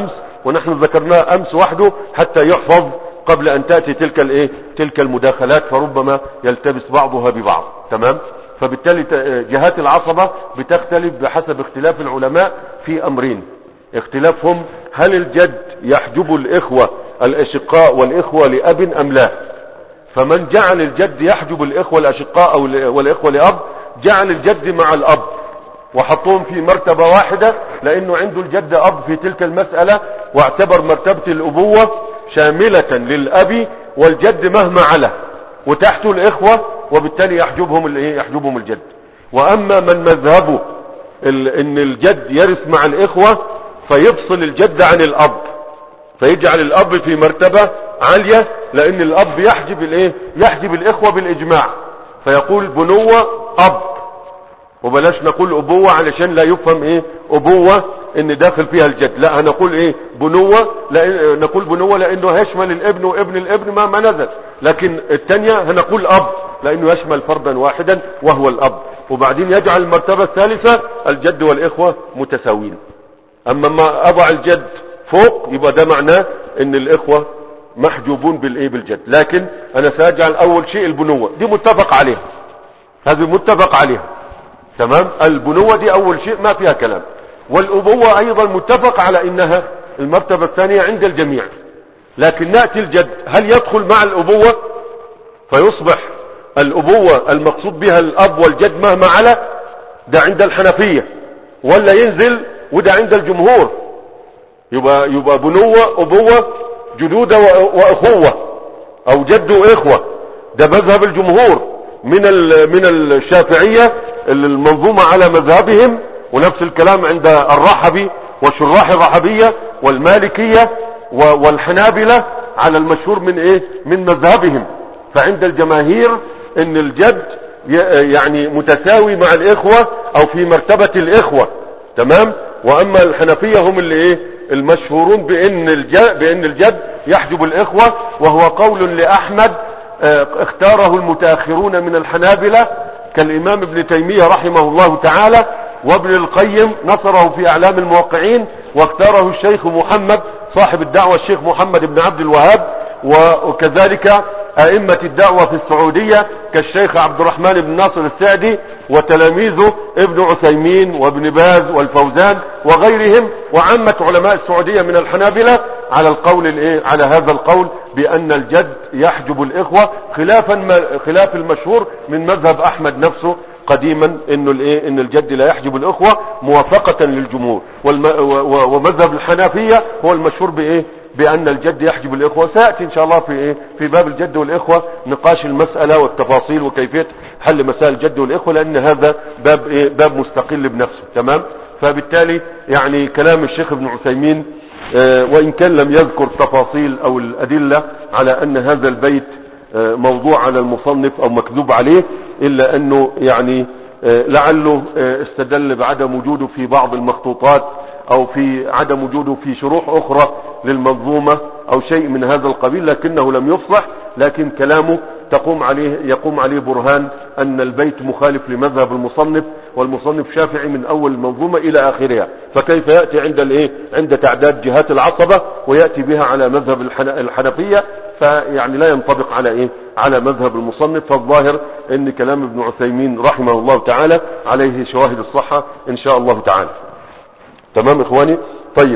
ونحن ذكرناه امس وحده حتى يحفظ قبل ان تأتي تلك المداخلات، فربما يلتبس بعضها ببعض. تمام. فبالتالي جهات العصبة بتختلف بحسب اختلاف العلماء في امرين. اختلافهم هل الجد يحجب الاخوة الاشقاء والاخوة لاب ام لا. فمن جعل الجد يحجب الاخوة الاشقاء والاخوة لاب جعل الجد مع الاب وحطوهم في مرتبة واحدة، لانه عنده الجد اب في تلك المسألة، واعتبر مرتبة الابوة شاملة للاب والجد مهما علا، وتحته الاخوة، وبالتالي يحجبهم الجد. واما من مذهبه ان الجد يرث مع الاخوة فيفصل الجد عن الاب، فيجعل الاب في مرتبة عالية، لان الاب يحجب الاخوة بالاجماع، فيقول بنوة اب، وبلاش نقول ابوة علشان لا يفهم ابوة ان داخل فيها الجد، لا هنقول بنوة، نقول بنوة لانه يشمل الابن وابن الابن ما نزل، لكن الثانية هنقول اب لانه يشمل فردا واحدا وهو الاب. وبعدين يجعل المرتبة الثالثة الجد والاخوة متساوين. اما ما اضع الجد فوق يبقى ده معناه ان الاخوة محجوبون بالجد. لكن انا ساجعل اول شيء البنوة، دي متفق عليها، هذه متفق عليها. تمام. البنوة دي اول شيء ما فيها كلام. والابوة ايضا متفق على انها المرتبة الثانية عند الجميع. لكن نأتي الجد، هل يدخل مع الابوة فيصبح الابوة المقصود بها الاب والجد مهما علا؟ ده عند الحنفية. ولا ينزل وده عند الجمهور، يبقى بنوة ابوة جدودة واخوة، او جد واخوة. ده مذهب الجمهور من الشافعية المنظومة على مذهبهم، ونفس الكلام عند الرحبي وشراح الرحبية والمالكية والحنابلة على المشهور من مذهبهم. فعند الجماهير ان الجد يعني متساوي مع الاخوة او في مرتبة الاخوة. تمام. واما الحنفية هم اللي المشهورون بان الجد يحجب الاخوة، وهو قول لاحمد اختاره المتاخرون من الحنابلة كالامام ابن تيمية رحمه الله تعالى، وابن القيم نصره في اعلام الموقعين، واختاره الشيخ محمد صاحب الدعوة الشيخ محمد بن عبد الوهاب، وكذلك ائمة الدعوة في السعودية كالشيخ عبد الرحمن بن ناصر السعدي وتلاميذه ابن عثيمين وابن باز والفوزان وغيرهم، وعامة علماء السعودية من الحنابلة على هذا القول بان الجد يحجب الاخوة، خلاف المشهور من مذهب احمد نفسه قديما ان الجد لا يحجب الاخوة موافقة للجمهور. ومذهب الحنفية هو المشهور بان الجد يحجب الاخوة. سيأتي ان شاء الله في باب الجد والاخوة نقاش المسألة والتفاصيل وكيفية حل مسائل الجد والاخوة، لان هذا باب مستقل بنفسه. تمام. فبالتالي يعني كلام الشيخ ابن عثيمين وان كان لم يذكر تفاصيل او الادلة على ان هذا البيت موضوع على المصنف او مكذوب عليه، الا انه يعني لعله استدل بعدم وجوده في بعض المخطوطات او في عدم وجوده في شروح اخرى للمنظومة او شيء من هذا القبيل، لكنه لم يفصح. لكن كلامه يقوم عليه برهان ان البيت مخالف لمذهب المصنف، والمصنف شافعي من اول المنظومة الى اخرها، فكيف يأتي عند تعداد جهات العصبة ويأتي بها على مذهب الحنفية؟ فيعني لا ينطبق على مذهب المصنف. فالظاهر ان كلام ابن عثيمين رحمه الله تعالى عليه شواهد الصحة ان شاء الله تعالى. تمام اخواني. طيب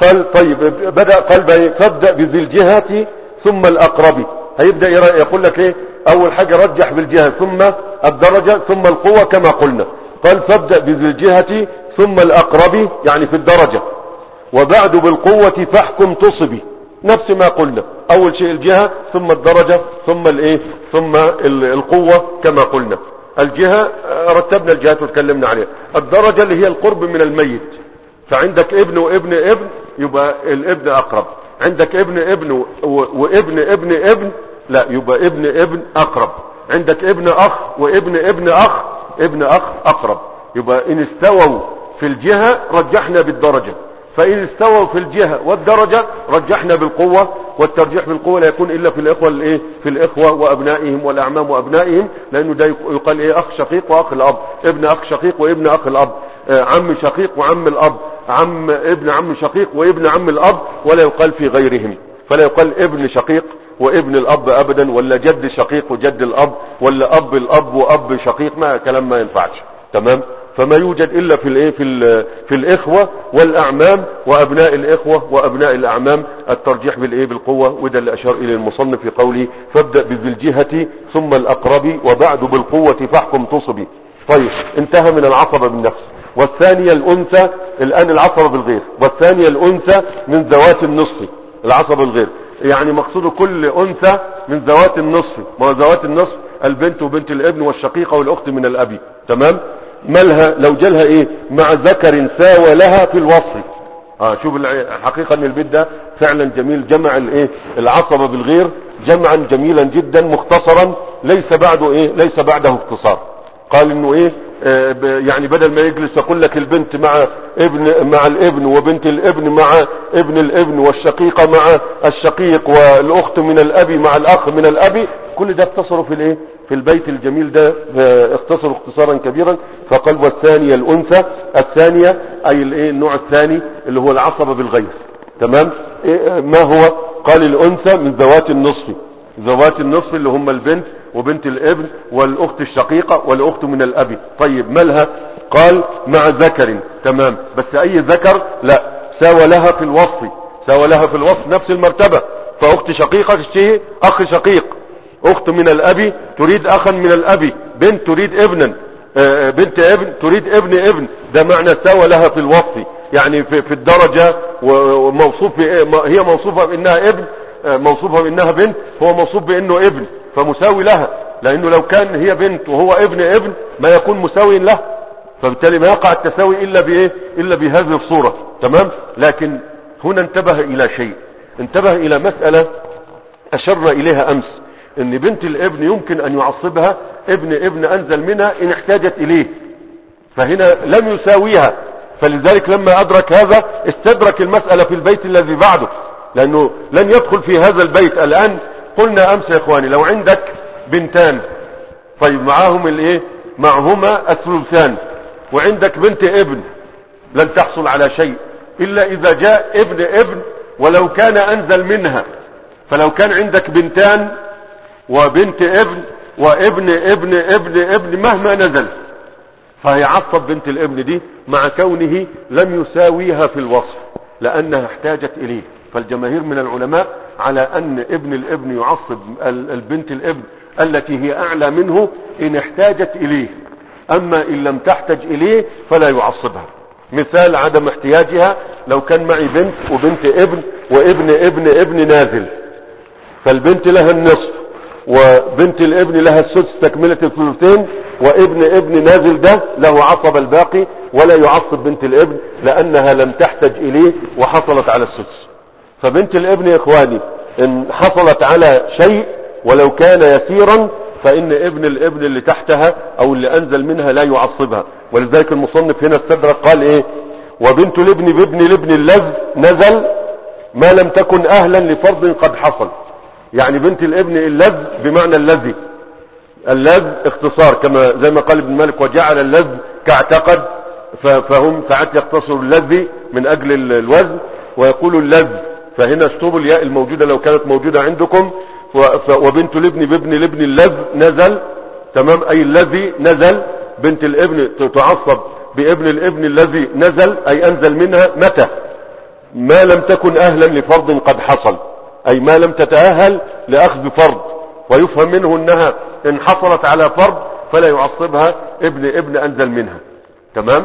قال فابدأ بذي الجهة ثم الاقرب. هيبدأ يقول لك اول حاجة رجح بالجهة ثم الدرجة ثم القوة كما قلنا. قال فابدأ بذي الجهة ثم الاقرب يعني في الدرجة، وبعد بالقوة فاحكم تصبي، نفس ما قلنا. اول شيء الجهة ثم الدرجة ثم القوة كما قلنا. الجهة رتبنا الجهات وتكلمنا عليها. الدرجة اللي هي القرب من الميت، فعندك ابن وابن ابن يبقى الابن اقرب، عندك ابن وابن ابن لا يبقى ابن اقرب، عندك ابن اخ وابن اخ اقرب. يبقى ان استووا في الجهة رجحنا بالدرجة، فإن استووا في الجهة والدرجة رجحنا بالقوة. والترجيح بالقوة لا يكون إلا في الإخوة وأبنائهم والأعمام وأبنائهم، لأنه ده يقال أخ شقيق وأخ الأب، ابن أخ شقيق وابن أخ الأب، عم شقيق وعم الأب، ابن عم شقيق وابن عم الاب، ولا يقال في غيرهم. فلا يقال ابن شقيق وابن الاب ابدا، ولا جد شقيق وجد الاب، ولا اب الاب واب شقيق، ما كلام ما ينفعش. تمام. فما يوجد الا في الايه في الاخوه والاعمام وابناء الاخوه وابناء الاعمام، الترجيح بالايه بالقوه. وده اللي اشار اليه المصنف في قوله فابدا بذي الجهه ثم الاقرب وبعد بالقوه فاحكم تصبي. طيب، انتهى من العصبه بالنفس. والثانيه الانثى، الان العصبه بالغير. والثانيه الانثى من ذوات النصف، العصبه بالغير يعني مقصود كل انثى من ذوات النصف. ما هو ذوات النصف البنت وبنت الابن والشقيقه والاخت من الاب. تمام. مالها لو جالها ايه مع ذكر ساوى لها في الوصف. شوف الحقيقه ان البيت ده فعلا جميل، جمع الايه العصبه بالغير جمعا جميلا جدا مختصرا، ليس بعده ايه ليس بعده اختصار. قال انه ايه يعني بدل ما يجلس يقول لك البنت مع الابن وبنت الابن مع ابن الابن والشقيقه مع الشقيق والاخت من الاب مع الاخ من الاب، كل ده اختصروا في الايه في البيت الجميل ده، اختصروا اختصارا كبيرا. فقال والثانيه الانثى، الثانيه اي الايه النوع الثاني اللي هو العصبه بالغير. تمام. ما هو؟ قال الانثى من ذوات النصف. ذوات النصف اللي هم البنت وبنت الابن والاخت الشقيقه والاخت من الاب. طيب مالها؟ قال مع ذكر. تمام. بس اي ذكر؟ لا، ساوى لها في الوصف. ساوى لها في الوصف نفس المرتبه. فاخت شقيقه شيء اخ شقيق، اخت من الاب تريد اخا من الاب، بنت تريد ابنا، بنت ابن تريد ابن. ده معنى ساوى لها في الوصف، يعني في الدرجه. وموصوف هي موصوفه بانها ابن، موصوفه بانها بنت، هو موصوف بانه ابن، فمساوي لها. لانه لو كان هي بنت وهو ابن ما يكون مساوي له، فبالتالي ما يقع التساوي الا بايه الا بهذه الصوره. تمام. لكن هنا انتبه الى شيء، انتبه الى مساله اشر اليها امس، ان بنت الابن يمكن ان يعصبها ابن انزل منها ان احتاجت اليه، فهنا لم يساويها. فلذلك لما ادرك هذا استدرك المسألة في البيت الذي بعده، لانه لن يدخل في هذا البيت. الان قلنا امس يا اخواني لو عندك بنتان، طيب معاهم الايه معهما الثلثان، وعندك بنت ابن، لن تحصل على شيء الا اذا جاء ابن ولو كان انزل منها. فلو كان عندك بنتان وبنت ابن وابن مهما نزل، فهي عصب بنت الابن دي مع كونه لم يساويها في الوصف لانها احتاجت اليه. فالجماهير من العلماء على ان ابن الابن يعصب البنت الابن التي هي اعلى منه ان احتاجت اليه، اما ان لم تحتج اليه فلا يعصبها. مثال عدم احتياجها، لو كان معي بنت وبنت ابن وابن نازل، فالبنت لها النصف وبنت الابن لها السدس تكملة الثلثين، وابن نازل ده له عصب الباقي ولا يعصب بنت الابن لانها لم تحتج اليه وحصلت على السدس. فبنت الابن يا اخواني ان حصلت على شيء ولو كان يسيرا فان ابن الابن اللي تحتها او اللي انزل منها لا يعصبها. ولذلك المصنف هنا استدرك قال ايه وبنت الابن بابن الابن اللذ نزل ما لم تكن اهلا لفرض قد حصل. يعني بنت الابن اللذ بمعنى الذي، اللذ اختصار كما زي ما قال ابن مالك وجعل اللذ كاعتقد، فهم ساعات يختصروا اللذ من اجل الوزن ويقول اللذ، فهنا اشطبوا الياء الموجودة لو كانت موجودة عندكم. وبنت الابن بابن الابن اللذ نزل. تمام. اي الذي نزل، بنت الابن تعصب بابن الابن الذي نزل اي انزل منها متى ما لم تكن اهلا لفرض قد حصل، اي ما لم تتأهل لاخذ فرض، ويفهم منه انها ان حصلت على فرض فلا يعصبها ابن انزل منها. تمام.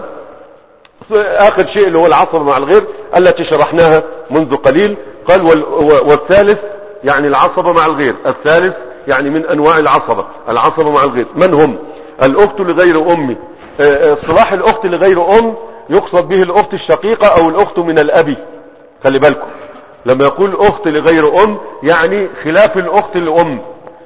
اخر شيء اللي هو العصب مع الغير التي شرحناها منذ قليل. قال والثالث يعني العصبة مع الغير، الثالث يعني من انواع العصبة مع الغير. من هم؟ الاخت لغير ام. صلاح الاخت لغير ام يقصد به الاخت الشقيقة او الاخت من الاب. خلي بالكم لما يقول اخت لغير ام يعني خلاف الاخت لام.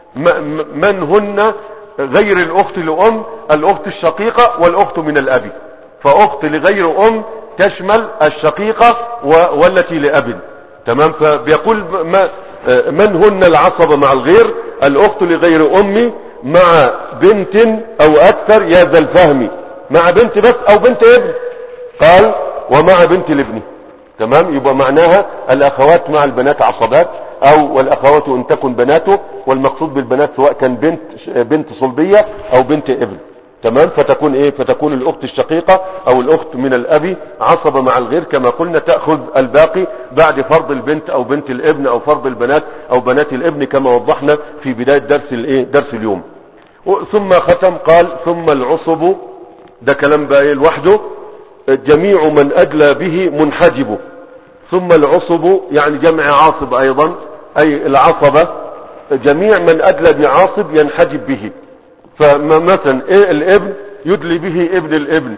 من هن غير الاخت لام؟ الاخت الشقيقة والاخت من الاب. فاخت لغير ام تشمل الشقيقة والتي لاب. تمام. فبيقول من هن العصبة مع الغير؟ الاخت لغير ام مع بنت او اكثر يا ذا الفهم، مع بنت بس او بنت ابن. قال ومع بنت الابن. تمام، يبقى معناها الاخوات مع البنات عصبات، او والاخوات ان تكن بناته، والمقصود بالبنات سواء كان بنت صلبية او بنت ابن. تمام، فتكون ايه؟ فتكون الاخت الشقيقة او الاخت من الاب عصبة مع الغير كما قلنا، تأخذ الباقي بعد فرض البنت او بنت الابن او فرض البنات او بنات الابن كما وضحنا في بداية درس اليوم. ثم ختم قال ثم العصب، ده كلام بقى لوحده، جميع من ادلى به منحجب. ثم العصب يعني جمع عاصب ايضا، اي العصبة جميع من ادلى بعاصب ينحجب به. فمثلا ايه الابن يدلي به ابن الابن،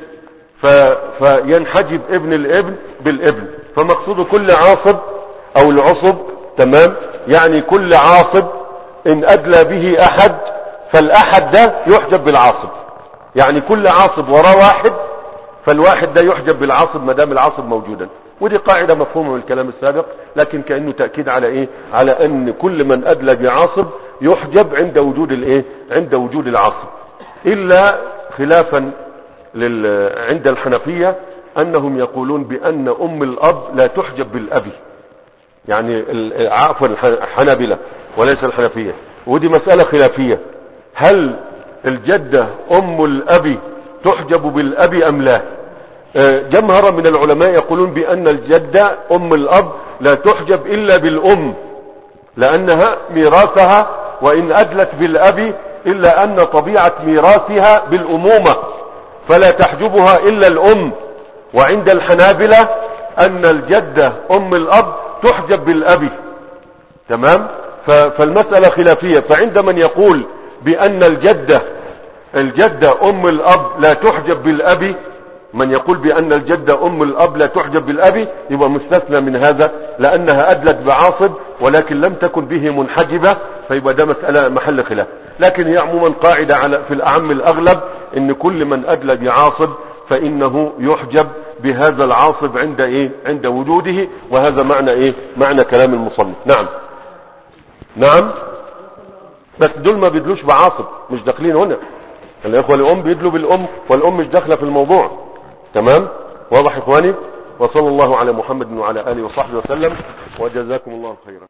فينحجب ابن الابن بالابن. فمقصود كل عاصب او العصب، تمام، يعني كل عاصب ان ادلى به احد فالاحد ده يحجب بالعاصب. يعني كل عاصب وراه واحد، فالواحد ده يحجب بالعاصب ما دام العاصب موجودا. ودي قاعدة مفهومة من الكلام السابق، لكن كأنه تأكيد على ايه؟ على ان كل من ادلى بعاصب يحجب عند وجود الايه؟ عند وجود العاصب. الا خلافا عند الحنفية انهم يقولون بان ام الاب لا تحجب بالاب، يعني عفوا الحنابلة وليس الحنفية، ودي مسألة خلافية. هل الجدة ام الاب تحجب بالاب ام لا؟ جمهرة من العلماء يقولون بأن الجدة أم الأب لا تحجب إلا بالأم، لأنها ميراثها وإن أدلت بالأب إلا أن طبيعة ميراثها بالأمومة فلا تحجبها إلا الأم. وعند الحنابلة أن الجدة أم الأب تحجب بالأب. تمام، فالمسألة خلافية. فعند من يقول بأن الجدة أم الأب لا تحجب بالأب، من يقول بأن الجدة أم الأب لا تحجب بالأب يبقى مستثنى من هذا، لأنها أدلت بعاصب ولكن لم تكن به منحجبة، فيبقى ده مسألة محل خلاف. لكن هي عموما قاعدة في الأعم الأغلب إن كل من أدلى بعاصب فإنه يحجب بهذا العاصب عند إيه؟ عند وجوده. وهذا معنى إيه؟ معنى كلام المصنف. نعم، بس دول ما بيدلوش بعاصب، مش داخلين هنا. الإخوة الأم بيدلوا بالأم والأم مش داخلة في الموضوع. تمام، واضح إخواني؟ وصلى الله على محمد وعلى آله وصحبه وسلم، وجزاكم الله خيرا.